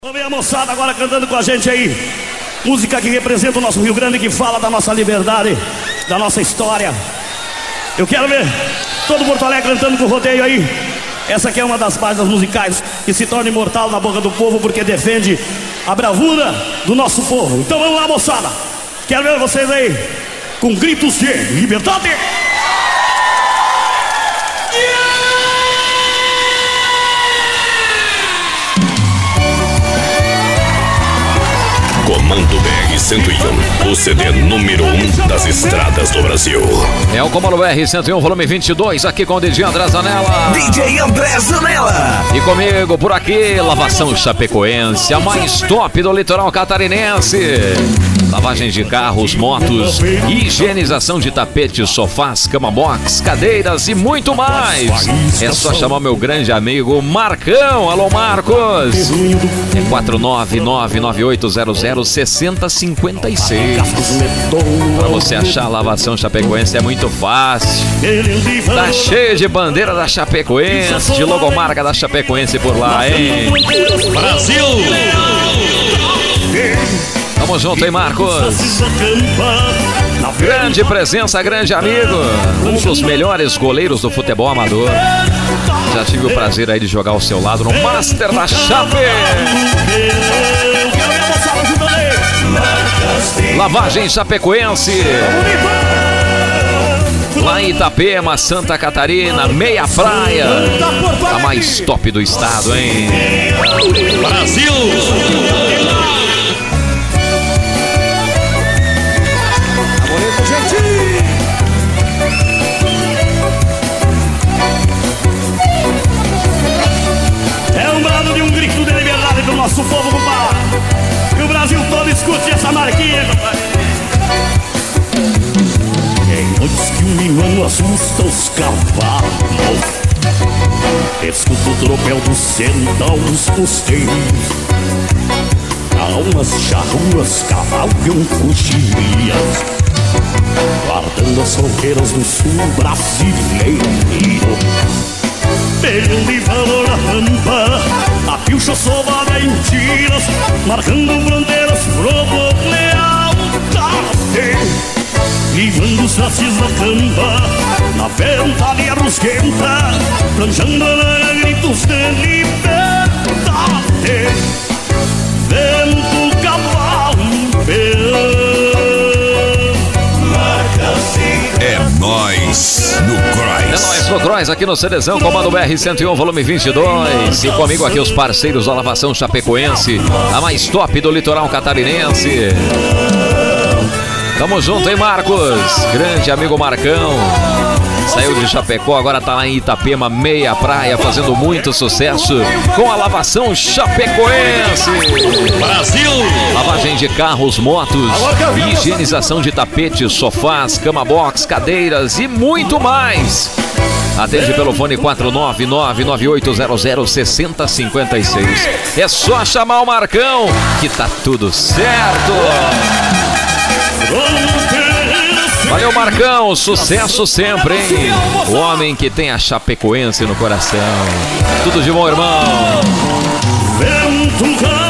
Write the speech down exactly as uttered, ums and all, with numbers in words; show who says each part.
Speaker 1: Vamos ver a moçada agora cantando com a gente aí. Música que representa o nosso Rio Grande, que fala da nossa liberdade, da nossa história. Eu quero ver todo Porto Alegre cantando com o rodeio aí. Essa aqui é uma das páginas musicais que se torna imortal na boca do povo, porque defende a bravura do nosso povo. Então vamos lá, moçada. Quero ver vocês aí com gritos de liberdade.
Speaker 2: Comando B R cento e um, o C D número um das estradas do Brasil.
Speaker 3: É o Comando B R cento e um, volume vinte e dois, aqui com o D J André Zanella.
Speaker 4: D J André Zanella.
Speaker 3: E comigo, por aqui, Lavação Chapecoense, a mais top do litoral catarinense. Lavagem de carros, motos, higienização de tapetes, sofás, cama box, cadeiras e muito mais. É só chamar meu grande amigo Marcão. Alô, Marcos. É quatro nove nove nove oito zero zero seis zero cinco seis. Pra você achar a Lavação Chapecoense é muito fácil. Tá cheio de bandeira da Chapecoense, de logomarca da Chapecoense por lá, hein?
Speaker 1: Brasil!
Speaker 3: Tamo junto, hein, Marcos? Grande presença, grande amigo. Um dos melhores goleiros do futebol amador. Já tive o prazer aí de jogar ao seu lado no Master da Chape. Lavagem Chapecoense. Lá em Itapema, Santa Catarina, meia praia. A mais top do estado, hein?
Speaker 1: Brasil! É um brado de um grito de liberdade do nosso povo, compadre. Que o Brasil todo escute essa marquinha, compadre. Quem diz que um milhão assusta os cavalos, escuta o tropel do central dos posteiros. Almas charruas cavalgam coxilhas, guardando as fronteiras do sul brasileiro. Perdeu de valor a rampa, a pilcha sovada em tiras, marcando fronteiras, provou lealdade. Livando os laços da campa, na ventania rusquenta, planchando a gritos de liberdade. Vento, cavalo, peão.
Speaker 2: É nóis no Cross.
Speaker 3: É nóis no Cross, aqui no CDzão, Comando B R cento e um, volume vinte e dois. E comigo aqui os parceiros da Lavação Chapecoense, a mais top do litoral catarinense. Tamo junto, hein, Marcos? Grande amigo Marcão. Saiu de Chapecó, agora tá lá em Itapema, meia praia, fazendo muito sucesso com a Lavação Chapecoense.
Speaker 1: Brasil!
Speaker 3: Lavagem de carros, motos, higienização de tapetes, sofás, cama box, cadeiras e muito mais. Atende pelo fone quatro nove nove nove oito zero zero seis zero cinco seis. É só chamar o Marcão que tá tudo certo. Valeu, Marcão, sucesso sempre, hein? O homem que tem a Chapecoense no coração. Tudo de bom, irmão.